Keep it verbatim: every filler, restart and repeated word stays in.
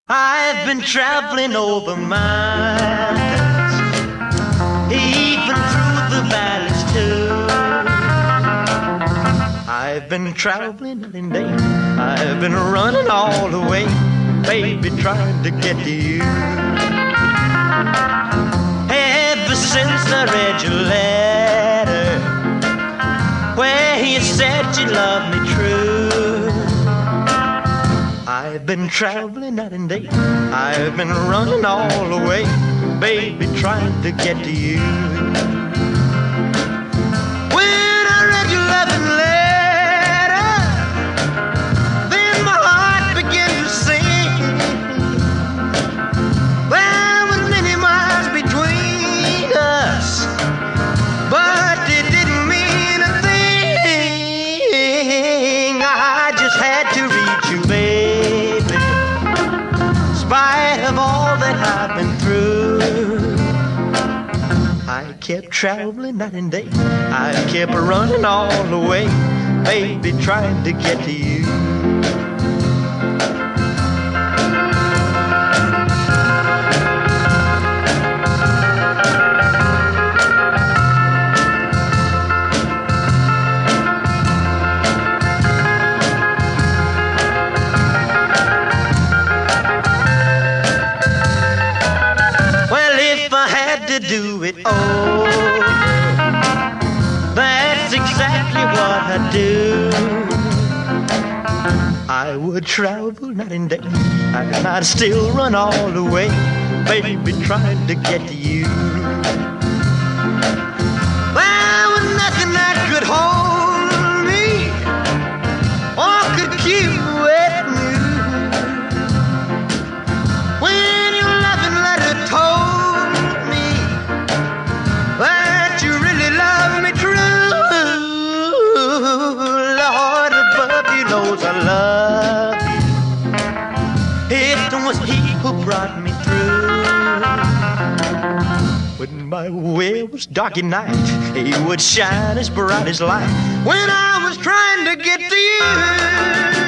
I've been traveling over mountains, even through the valleys too. I've been traveling night and day, I've been running all the way, baby, trying to get to you. Ever since I read your letter, where you said you loved me true, I've been traveling night and day, I've been running all the way, baby, trying to get to you. When I read your loving letter, then my heart began to sing. There were many miles between us, but it didn't mean a thing. I just had to read you, baby, in spite of all that I've been through. I kept traveling night and day, I kept running all the way, baby, trying to get to you. Do it over, that's exactly what I do. I would travel night and day, and I'd still run all the way, baby, trying to get to you. There was nothing that could hold me or could keep with me. When your loving letter told that you really love me true, Lord above, you knows I love you. It was He who brought me through. When my way was dark at night, He would shine as bright as light when I was trying to get to you.